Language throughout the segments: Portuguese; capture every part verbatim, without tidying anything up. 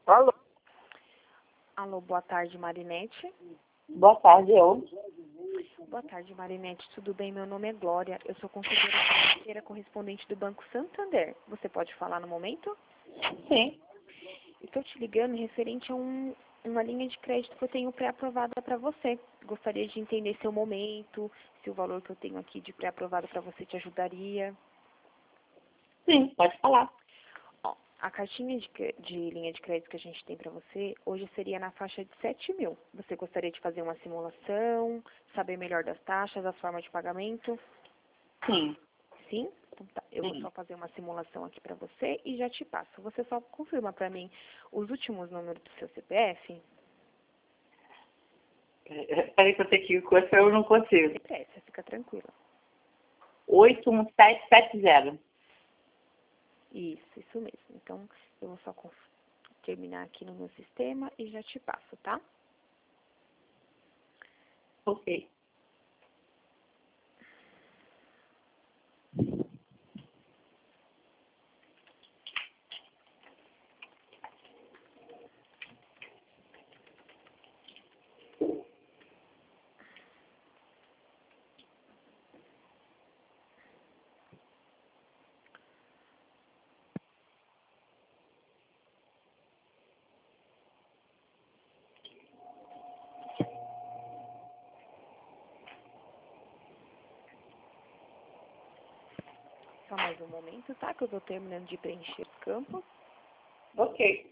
Alô? Alô, boa tarde, Marinete. Boa tarde, eu. Boa tarde, Marinete. Tudo bem? Meu nome é Glória. Eu sou conselheira financeira correspondente do Banco Santander. Você pode falar no momento? Sim. Estou te ligando referente a um, uma linha de crédito que eu tenho pré-aprovada para você. Gostaria de entender seu momento, se o valor que eu tenho aqui de pré-aprovado para você te ajudaria. Sim, pode falar. Ó, a cartinha de, cre- de linha de crédito que a gente tem para você hoje seria na faixa de sete mil. Você gostaria de fazer uma simulação, saber melhor das taxas, das formas de pagamento? Sim. Sim? Então tá. Eu vou Sim. só fazer uma simulação aqui para você e já te passo. Você só confirma para mim os últimos números do seu C P F? É, Peraí que eu tenho que ir com você, eu não consigo. Sem pressa, fica tranquila. oito um sete sete zero. Isso, isso mesmo. Então, eu vou só conf- terminar aqui no meu sistema e já te passo, tá? Ok. Só mais um momento, tá? Que eu tô terminando de preencher os campos. Ok.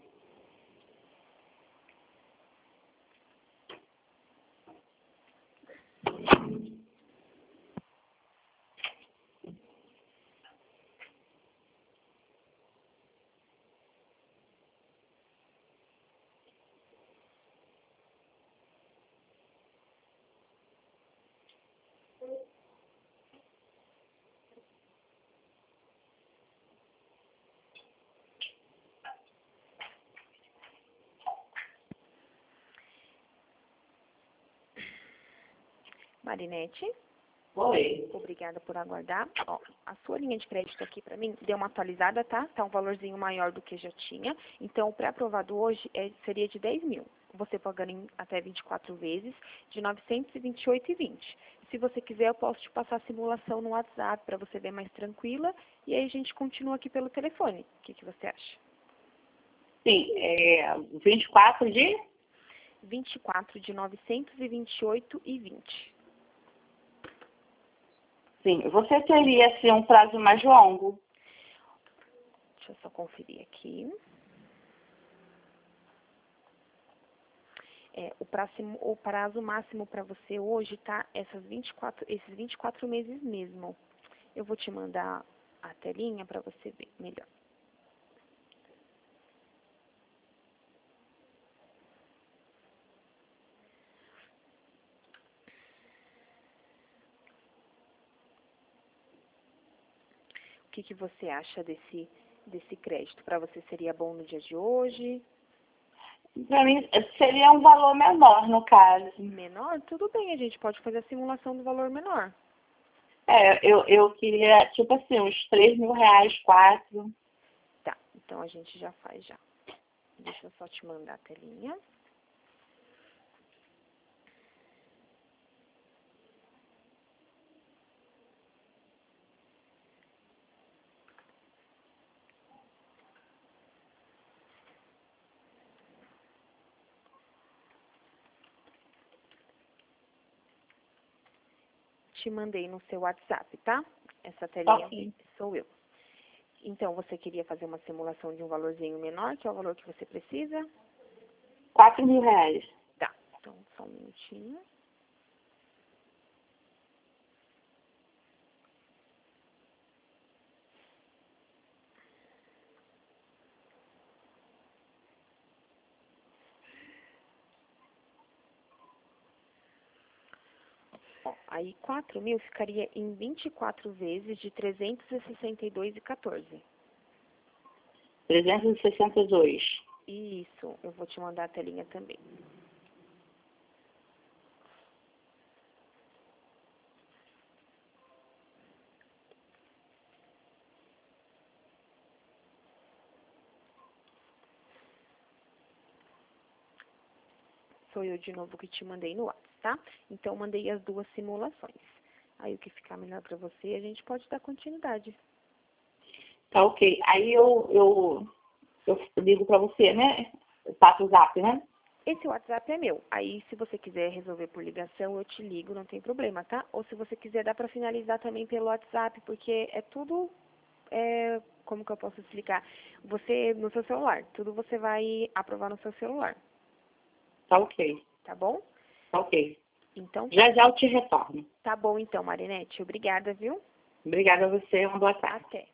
Marinete, Oi. obrigada por aguardar. Ó, a sua linha de crédito aqui pra mim deu uma atualizada, tá? Tá um valorzinho maior do que já tinha. Então, o pré-aprovado hoje é, seria de dez mil. Você pagando em até vinte e quatro vezes, de novecentos e vinte e oito reais e vinte centavos. Se você quiser, eu posso te passar a simulação no WhatsApp para você ver mais tranquila. E aí a gente continua aqui pelo telefone. O que, que você acha? Sim, é vinte e quatro de... vinte e quatro de novecentos e vinte e oito reais e vinte centavos. Sim, você teria, assim, um prazo mais longo? Deixa eu só conferir aqui. É, o, próximo, o prazo máximo para você hoje, tá? Essas vinte e quatro, esses vinte e quatro meses mesmo. Eu vou te mandar a telinha para você ver melhor. O que, que você acha desse, desse crédito? Para você seria bom no dia de hoje? Para mim, seria um valor menor, no caso. Menor? Tudo bem, a gente pode fazer a simulação do valor menor. É, eu, eu queria, tipo assim, uns três mil reais, quatro. Tá, então a gente já faz já. Deixa eu só te mandar a telinha. Te mandei no seu WhatsApp, tá? Essa telinha Ok. sou eu. Então, você queria fazer uma simulação de um valorzinho menor, que é o valor que você precisa? Quatro mil reais. Tá, então só um minutinho. Ó, aí quatro mil ficaria em vinte e quatro vezes de trezentos e sessenta e dois reais e quatorze. trezentos e sessenta e dois. Isso, eu vou te mandar a telinha também. sou eu de novo que te mandei no WhatsApp, tá? Então, mandei as duas simulações. Aí, o que ficar melhor para você, a gente pode dar continuidade. Tá ok. Aí eu, eu, eu ligo para você, né? Eu passo o zap, né? Esse WhatsApp é meu. Aí, se você quiser resolver por ligação, eu te ligo, não tem problema, tá? Ou se você quiser, dá para finalizar também pelo WhatsApp, porque é tudo, é, como que eu posso explicar? Você, no seu celular, tudo você vai aprovar no seu celular, Tá ok. tá bom? Tá ok. Então, tá. Já já eu te retorno. Tá bom então, Marinete. Obrigada, viu? Obrigada a você. Uma boa tarde. Até.